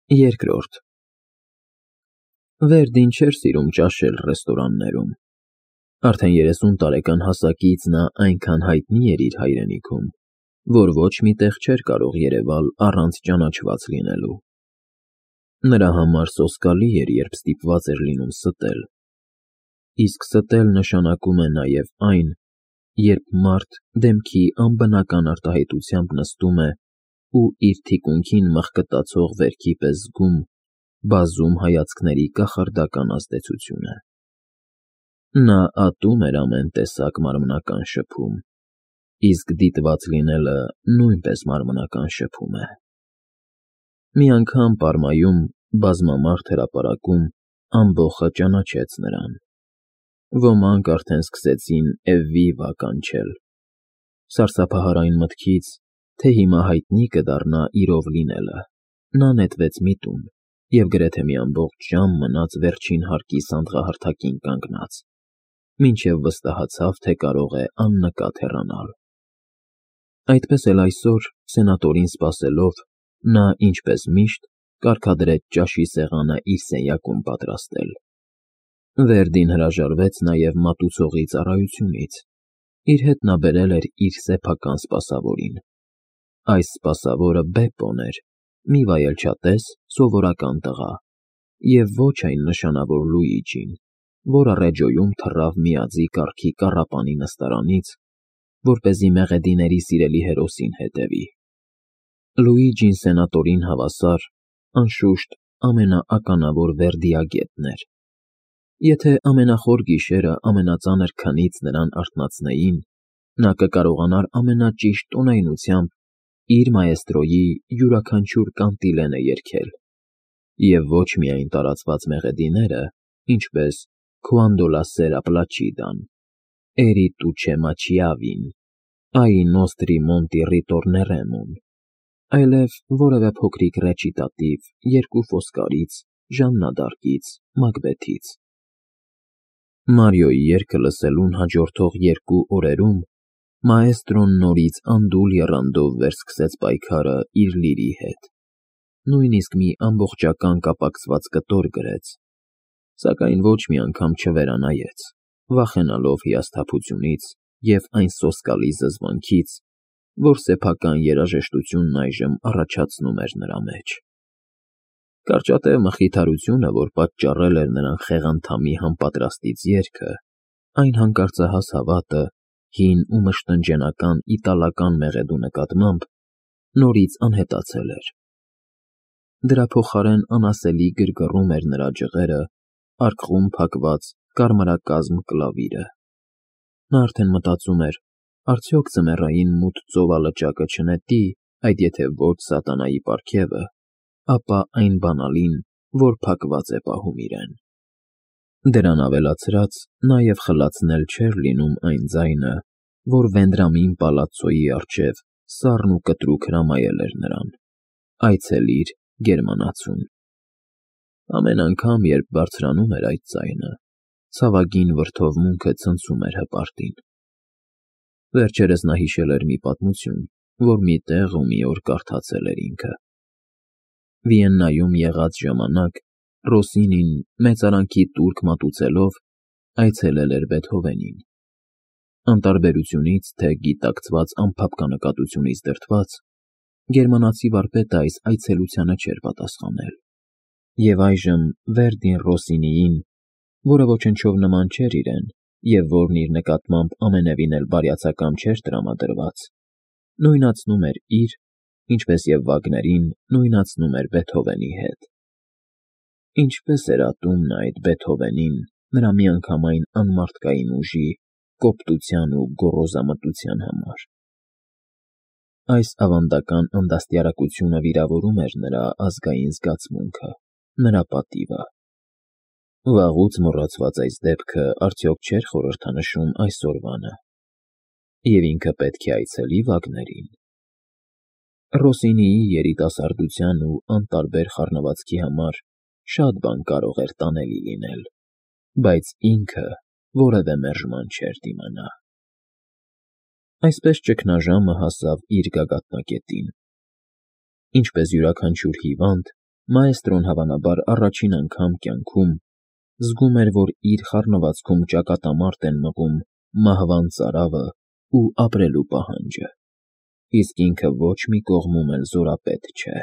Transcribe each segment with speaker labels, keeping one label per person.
Speaker 1: Երկրորդ Վերդին չէր սիրում ճաշել ռեստորաններում։ Արդեն 30 տարեկան հասակից նա այնքան հայտնի էր իր հայրենիքում, որ ոչ մի տեղ չէր կարող երևալ առանց ճանաչված լինելու։ Նրա համար սոսկալի էր, երբ ստիպված էր լինում ստել։ Իսկ ստել նշանակում է նաև այն, երբ մարդ դեմքի անբնական արտահայտությամբ նստում է ու իր թիկունքին մղկտացող վերքի պես զգում բազում հայացքների կախարդական ազդեցությունը։ Նա ատում էր ամեն տեսակ մարմնական շփում, իսկ դիտված լինելը նույնպես մարմնական շփում է։ Մի անգամ Պարմայում բազմամարդ հրապարակում ամբոխը ճանաչեց նրան։ Ոմանք արդեն սկսեցին «Էվվիվա» կանչել, սարսափահար այն մտքից, թե հիմա հայտնի կդառնա իրով լինելը։ Նա նետվեց մի տուն և գրեթե մի ամբողջ ժամ մնաց վերջին հարկի սանդղահարթակին կանգնած, մինչև վստահացավ, թե կարող է աննկատ հեռանալ։ Այդպես էլ այսօր, սենատորին սպասելով, նա, ինչպես միշտ, կարգադրեց ճաշի սեղանը իր սենյակում պատրաստել։ Վերդին հրաժարվեց նաև մատուցողի ծառայությունից։ Իր հետ նա բերել էր իր սեփական սպասավորին։ Այս սպասավորը Բեպպոն էր, մի վայելչատես, սովորական տղա, և ոչ այն նշանավոր Լուիջին, որը Ռեջոյում թռավ միաձի կառքի կառապանի նստարանից, որպեսզի մեղեդիների սիրելի հերոսին հետևի։ Լուիջին սենատորին հավասար, անշուշտ, ամենաականավոր վերդիագետն էր։ Եթե ամենախոր գիշերը ամենածանր քնից նրան արթնացնեին, նա կկարողանար ամենաճիշտ տոնայնությամբ իր մաեստրոյի յուրաքանչյուր կանտիլենը երգել, և ոչ միայն տարածված մեղեդիները, ինչպես «Quando la sera placidan», «Eri tu che m'acchiavi», «Ai nostri monti ritorneremo», այլև որևէ փոքրիկ ռեչիտատիվ երկու Ֆոսկարից, Ժաննա դ'Արկից, Մակբեթից։ Մարիոյի երգը լսելուն հաջորդող 2 օրերում մաեստրոն նորից անդուլ եռանդով վերսկսեց պայքարը իր լիրի հետ։ Նույնիսկ մի ամբողջական կապակցված կտոր գրեց, սակայն ոչ մի անգամ չվերանայեց, վախենալով հիասթափությունից և այն սոսկալի զզվանքից, որ սեփական երաժշտությունն այժմ առաջացնում էր նրա մեջ։ Կարճատև մխիթարությունը, որ պատճառել էր նրան խեղանթամի համապատրաստից երգը, այն հանկարծահաս հավատը հին ու մշտնջենական իտալական մեղեդու նկատմամբ, նորից անհետացել էր։ Դրա փոխարեն անասելի գրգռում էր նրա ջղերը արկղում փակված կարմրակազմ կլավիրը։ Նա արդեն մտածում էր, արդյոք ձմեռային մութ ծովալճակը չնետի, այդ եթե ոչ սատանայի պարգևը, ապա այն բանալին, որ փակված է պահում իրեն։ Դրան ավելացրած, նաև խլացնել չէր լինում այն ձայնը, որ Վենդրամին պալացցոյի առջև սառն ու կտրուկ հրամայել էր նրան. «Այցելիր գերմանացուն»։ Ամեն անգամ, երբ բարձրանում էր այդ ձայնը, ցավագին վրդովմունքը ցնցում էր հպարտին։ Վերջերս նա հիշել էր մի պատմություն, որ մի տեղ ու մի օր կարդացել էր ինքը։ Վիեննայում եղած ժամանակ Ռոսինին մեծարանքի տուրք մատուցելով այցելել էր Բեթհովենին։ Անտարբերությունից, թե գիտակցված անփափկանկատությունից դրդված, գերմանացի վարպետը այս այցելությանը չէր պատասխանել։ Եվ այժմ Վերդին Ռոսինիին, որը ոչնչով նման չէր իրեն և որն իր նկատմամբ ամենևին էլ բարյացակամ չէր տրամադրված, նույնացնում էր իր, ինչպես և Վագներին նույնացնում էր Բեթհովենի հետ։ Ինչպես էր ատում նա այդ Բեթհովենին նրա միանգամայն անմարդկային ուժի, կոպտության ու գոռոզամտության համար։ Այս ավանդական ընդաստիարակությունը վիրավորում էր նրա ազգային զգացմունքը, նրա պատիվը։ Վաղուց մոռացված այս դեպքը արդյոք չէր խորհրդանշում այսօրվանը, և ինքը պետք է այցելի Վագներին։ Ռոսինիի երիտասարդության ու անտարբեր խառնվածքի համար շատ բան կարող էր տանելի լինել, բայց ինքը որևէ մերժման չէր դիմանա։ Այսպես ճգնաժամը հասավ իր գագաթնակետին։ Ինչպես յուրաքանչյուր հիվանդ, Մայստրոն հավանաբար առաջին անգամ կյանքում զգում էր, որ իր խառնվածքում ճակատամարտ են մղում մահվան ծարավը ու ապրելու պահանջը, իսկ ինքը ոչ մի կողմում էլ զորապետ չէ։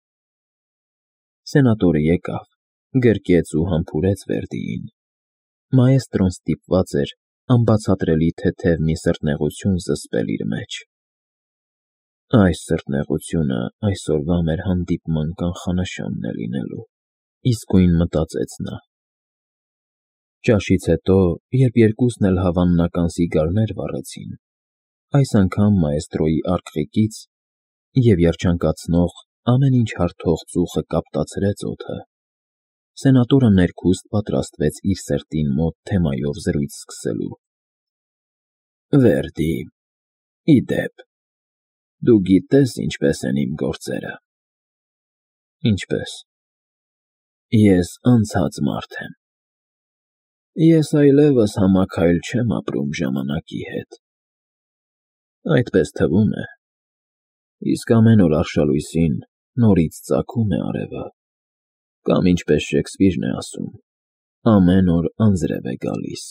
Speaker 1: Սենատորը եկավ, գրկեց ու համբուրեց Վերդիին։ Մայստրոն ստիպված էր անբացատրելի թեթև մի սրտնեղություն զսպել իր մեջ։ Այս սրտնեղությունը այսօրվա մեր հանդիպման կանխանշանն է լինելու, իսկույն մտածեց նա։ Ճաշից հետո, երբ երկուսն էլ հավանական սիգարներ վառեցին, այս անգամ մայստրոյի արկղիկից և երջանկացնող, ամեն ինչ հարթող ծուխը կապտացրեց օդը, սենատորը ներքուստ պատրաստվեց իր սրտին մոտ թեմայով զրույց սկսելու։ Վերդի, ի դեպ, դու գիտես ինչպես են իմ գործերը։ Ինչպես։ Ես անցած մարդ եմ։ Ես այլևս համաքայլ չեմ ապրում ժամանակի հետ։ Այդպես թվում է։ Իսկ ամեն օր արշալույսին նորից ծագում է արևը, կամ ինչպես Շեքսպիրն է ասում, ամեն օր անձրև է գալիս։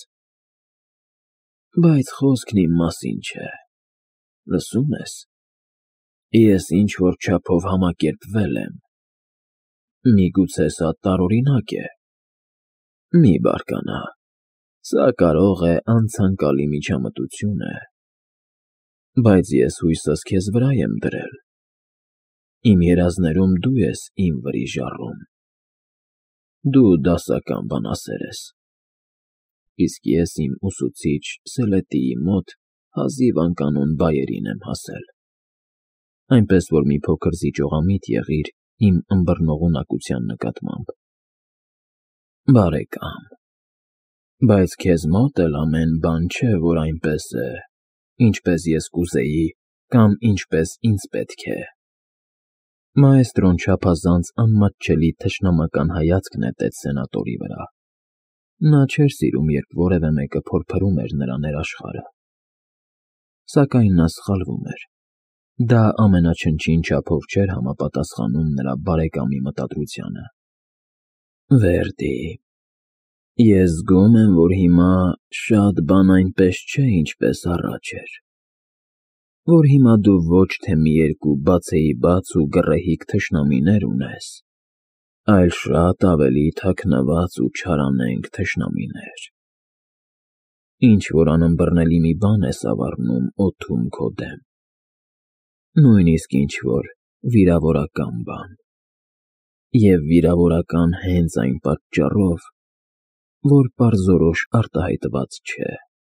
Speaker 1: Բայց խոսքն իմ մասին չէ։ Լսում ես։ Ես ինչ-որ չափով համակերպվել եմ։ Միգուցե սա տարօրինակ է։ Մի բարկանա, սա կարող է անցանկալի միջամտություն է, բայց ես հույսս քեզ վրա եմ դրել։ Իմ երազներում դու ես իմ վրիժառուն։ Դու դասական բանասեր ես, իսկ ես իմ ուսուցիչ Սելետիի մոտ հազիվ անկանոն բայերին եմ հասել, այնպես որ մի փոքր զիջողամիտ եղիր իմ ըմբռնողունակության նկատմամբ։ Բարեկամ, բայց քեզ մոտ էլ ամեն բան չէ, որ այնպես է, ինչպես ես կուզեի կամ ինչպես ինձ պետք է։ Մայստրոն չափազանց անմատչելի թշնամական հայացք նետեց սենատորի վրա։ Նա չէր սիրում, երբ որևէ մեկը փորփրում էր նրա ներաշխարհը։ Սակայն նա սխալվում էր։ Դա ամենաչնչին չափով չէր համապատասխանում նրա բարեկամի մտադրությանը։ Վերդի, ես զգում եմ, որ հիմա շատ բան այնպես չէ, ինչպես առաջ էր, որ հիմա դու ոչ թե մի երկու բացեիբաց ու գռեհիկ թշնամիներ ունես, այլ շատ ավելի թաքնված ու չարանենգ թշնամիներ։ Ինչ-որ անըմբռնելի մի բան ես ավառնում օդում քո դեմ, նույնիսկ ինչ-որ վիրավորական բան, և վիրավորական հենց այն պատճառով, որ պարզորոշ արտահայտված չէ։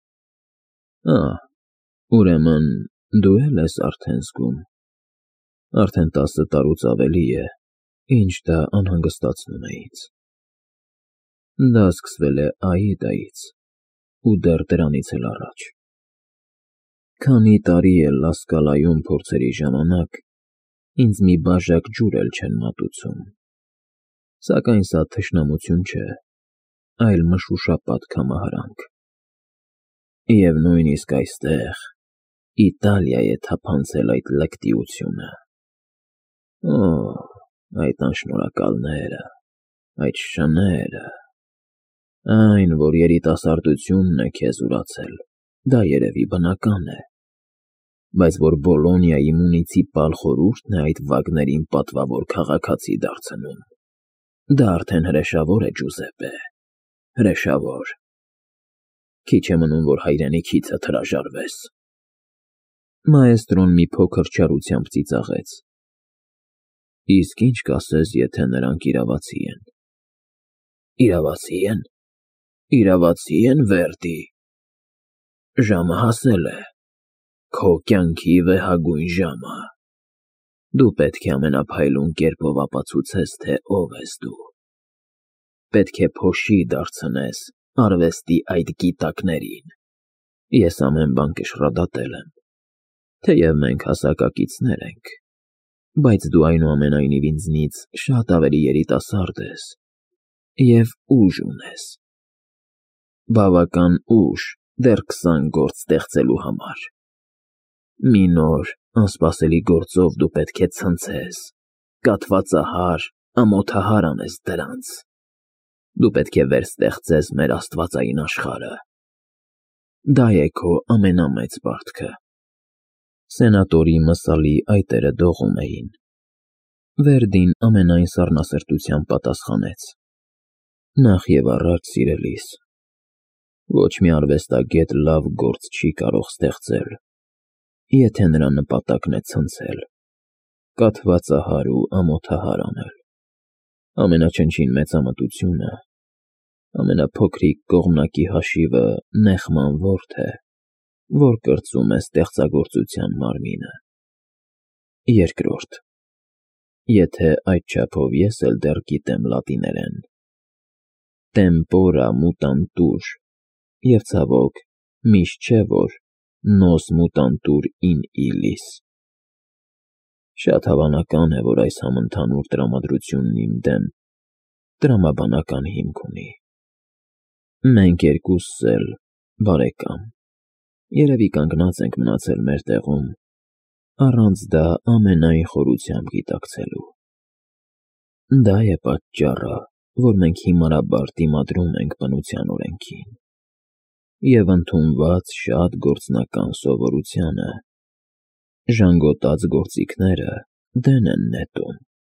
Speaker 1: Ուրեմն դու էլ ես արդեն զգում։ Արդեն 10 տարուց ավելի է, ինչ դա անհանգստացնում է ինձ։ Դա սկսվել է Աիդայից ու դեռ դրանից էլ առաջ։ Քանի տարի է Լա Սկալայում փորձերի ժամանակ ինձ մի բաժակ ջուր էլ չեն մատուցում, սակայն սա թշնամություն չէ, այլ մշուշապատ կամահարանք։ Եվ նույնիսկ այստեղ, Իտալիա է թափանցել այդ լկտիությունը։ Այդ անշնորհակալները, այդ շները, այն, որ երիտասարդությունն է քեզ ուրացել, դա երևի բնական է, բայց որ Բոլոնիայի մունիցիպալ խորհուրդն է այդ վագներին պատվավոր քաղաքացի դարձնում, դա արդեն հրեշավոր է, Ջուզեպպե, հրեշավոր։ Քիչ է մնում, որ հայրենիքիցդ հրաժարվես։ Մայստրոն մի փոքր չարությամբ ծիծաղեց։ Իսկ ինչ կասես, եթե նրանք իրավացի են։ Իրավացի են։ Իրավացի են, Վերդի։ Ժամը հասել է։ Քո կյանքի վեհագույն ժամը։ Դու պետք է ամենափայլուն կերպով ապացուցես, թե ով ես դու։ Պետք է փոշի դարձնես արվեստի այդ գիտակներին։ Ես ամեն բան կշռադատել եմ, թեև մենք հասակակիցներ ենք, բայց դու այնուամենայնիվ ինձնից շատ ավելի երիտասարդ ես և ուժ ունես։ Բավական ուժ դեռ 20 գործ ստեղծելու համար։ Մի նոր, անսպասելի գործով դու պետք է ցնցես, կաթվածահար ամոթահարան ես դրանց։ Դու պետք է վերստեղծես մեր աստվածային աշխարհը։ Դա է քո ամենամեծ պարտքը։ Սենատորի մսալի այտերը դողում էին։ Վերդին ամենայն սառնասրտությամբ պատասխանեց. Նախ եւ առաջ, սիրելիս, ոչ մի արվեստագետ լավ գործ չի կարող ստեղծել, եթե նրա նպատակն է ցնցել, կաթվածահար ու ամոթահար անել։ Ամենաչնչին մեծամտությունը, ամենափոքրիկ կողմնակի հաշիվը նեղման ворթ է, որ կրծում է ստեղծագործության մարմինը։ Երկրորդ, եթե այդչափով ես էլ դեռ գիտեմ լատիներեն, tempora mutantur, և ցավոք, միշտ չէ, որ nos mutantur in illis։ Շատ հավանական է, որ այս համընդհանուր տրամադրությունն իմ դեմ տրամաբանական հիմք ունի։ Մենք երկուսս էլ, բարեկամ, երևի կանգնած ենք մնացել մեր տեղում, առանց դա ամենայն խորությամբ գիտակցելու։ Դա է պատճառը, որ մենք հիմարաբար դիմադրում ենք բնության օրենքին և ընդունված շատ գործնական սովորությանը. ժանգոտած գործիքները դեն են նետում։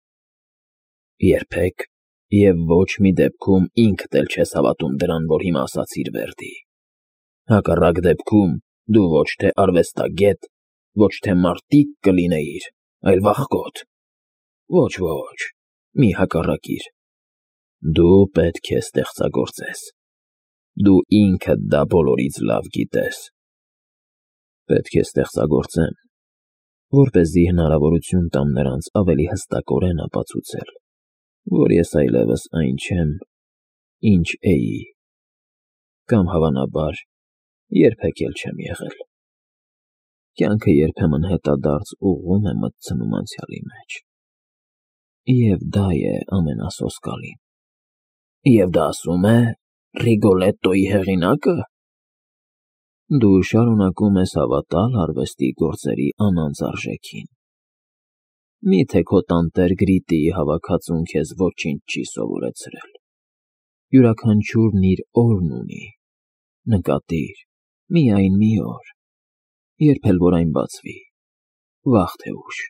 Speaker 1: Երբեք և ոչ մի դեպքում ինքդ էլ չես հավատում դրան, որ հիմա ասացիր, Վերդի։ Հակառակ դեպքում դու ոչ թե արվեստագետ, ոչ թե մարտիկ կլինեիր, այլ վախկոտ։ Ոչ, մի հակառակիր։ Դու պետք է ստեղծագործես։ Դու ինքդ դա բոլորից լավ գիտես։ Պետք է ստեղծագործեմ, որպեսզի հնարավորություն տամ նրանց ավելի հստակորեն ապացուցել, որ ես այլևս այն չեմ, ինչ էի, կամ հավանաբար երբեք էլ չեմ եղել։ Կյանքը երբեմն հետադարձ ուղղում է մտցնում անցյալի մեջ։ Եվ դա է ամենասոսկալին։ Եվ դա ասում է Ռիգոլետտոյի հեղինակը։ Դու շարունակում ես հավատալ արվեստի գործերի անանց արժեքին։ Միթե քո տանտեր Գրիտիի հավաքածուն քեզ ոչինչ չի սովորեցրել։ Յուրաքանչյուրն իր օրն ունի։ Նկատիր, միայն մի օր, երբ էլ որ այն բացվի, վաղ թե ուշ։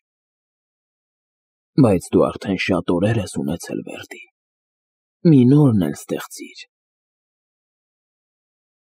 Speaker 1: Բայց դու արդեն շատ օրեր ես ունեցել, Վերդի։ Մի նորն էլ ստեղծիր։